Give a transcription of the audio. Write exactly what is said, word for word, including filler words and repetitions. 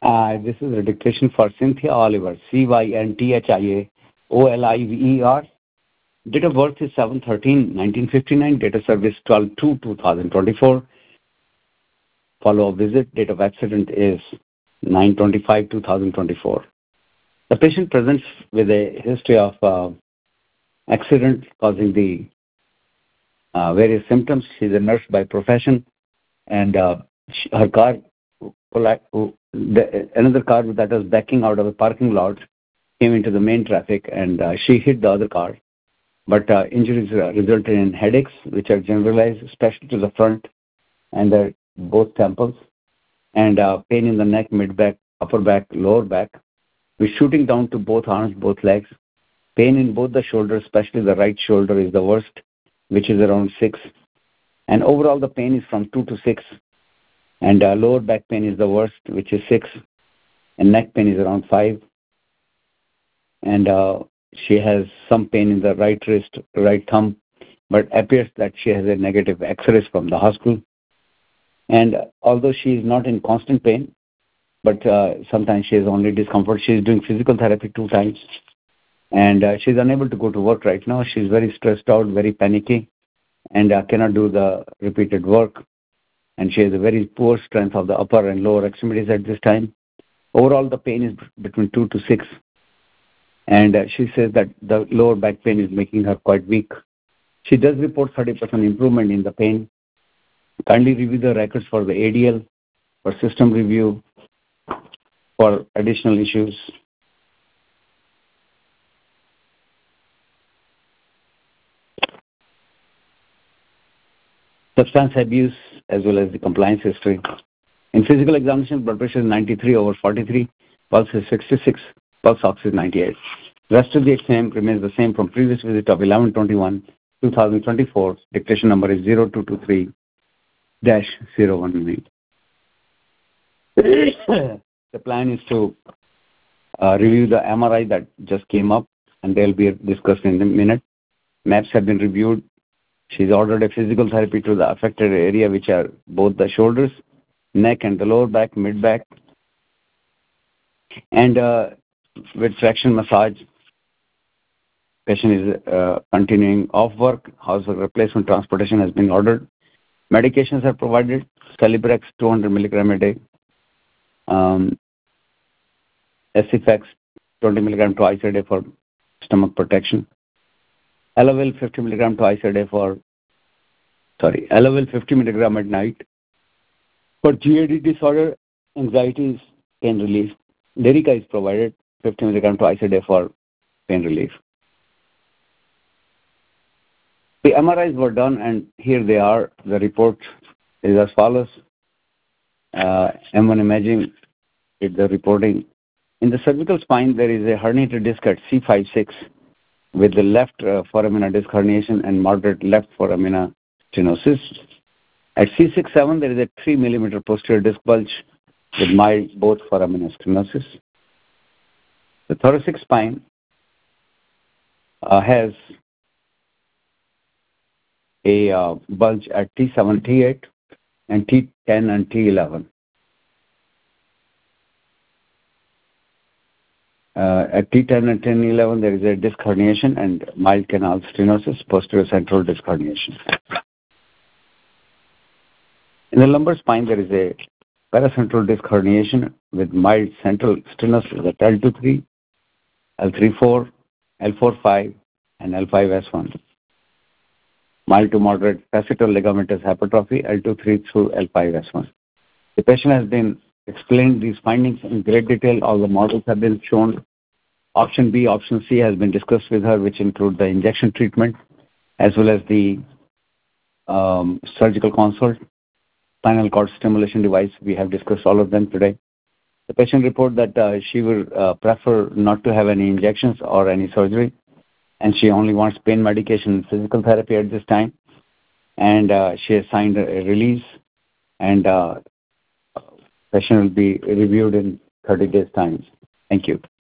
Uh, this is a dictation for Cynthia Oliver, C Y N T H I A O L I V E R. Date of birth is seven thirteen nineteen fifty-nine. Date of service twelve two two thousand twenty-four. Follow-up visit. Date of accident is nine twenty-five two thousand twenty-four. The patient presents with a history of uh, accident causing the uh, various symptoms. She's a nurse by profession, and uh, she, her car, the, another car that was backing out of the parking lot came into the main traffic, and uh, she hit the other car. But uh, injuries uh, resulted in headaches, which are generalized, especially to the front and the both temples, and uh, pain in the neck, mid-back, upper back, lower back, with shooting down to both arms, both legs. Pain in both the shoulders, especially the right shoulder, is the worst, which is around six. And overall, the pain is from two to six. And uh, lower back pain is the worst, which is six. And neck pain is around five. And uh, she has some pain in the right wrist, right thumb, but appears that she has a negative X-rays from the hospital. And although she is not in constant pain, but uh, sometimes she has only discomfort. She is doing physical therapy two times. And uh, she's unable to go to work right now. She's very stressed out, very panicky, and uh, cannot do the repeated work. And she has a very poor strength of the upper and lower extremities at this time. Overall, the pain is between two to six. And uh, she says that the lower back pain is making her quite weak. She does report thirty percent improvement in the pain. Kindly review the records for the A D L, for system review, for additional issues. Substance abuse as well as the compliance history. In physical examination, blood pressure is ninety-three over forty-three, pulse is sixty-six, pulse ox is ninety-eight. Rest of the exam remains the same from previous visit of eleven twenty-one two thousand twenty-four. Dictation number is zero two two three dash zero one eight. The plan is to uh, review the M R I that just came up, and they'll be discussed in a minute. Maps have been reviewed. She's ordered a physical therapy to the affected area, which are both the shoulders, neck, and the lower back, mid-back. And uh, with traction massage, patient is uh, continuing off work. Housework replacement transportation has been ordered. Medications are provided. Celebrex two hundred milligram a day. Um, Acifex twenty milligram twice a day for stomach protection. Elavil fifty milligram twice a day for, sorry, Elavil fifty milligram at night for G A D disorder, anxieties, pain relief. Lyrica is provided fifty milligram twice a day for pain relief. The M R Is were done, and here they are. The report is as follows. Uh, M one imaging did the reporting. In the cervical spine, there is a herniated disc at C five six with the left uh, foramina disc herniation and moderate left foramina stenosis. At C six seven, there is a three millimeter posterior disc bulge with mild both foramina stenosis. The thoracic spine uh, has a uh, bulge at T seven T eight and T ten and T eleven. Uh, at T ten and ten eleven, there is a disc herniation and mild canal stenosis, posterior central disc herniation. In the lumbar spine, there is a paracentral disc herniation with mild central stenosis at L two three, L three four, L four five, and L five S one. Mild to moderate facetal ligamentous hypertrophy, L two three through L five S one. The patient has been explained these findings in great detail. All the models have been shown. Option B, option C has been discussed with her, which include the injection treatment as well as the um, surgical consult, spinal cord stimulation device. We have discussed all of them today. The patient report that uh, she would uh, prefer not to have any injections or any surgery, and she only wants pain medication and physical therapy at this time. And uh, she has signed a release, and uh, session will be reviewed in thirty days' time. Thank you.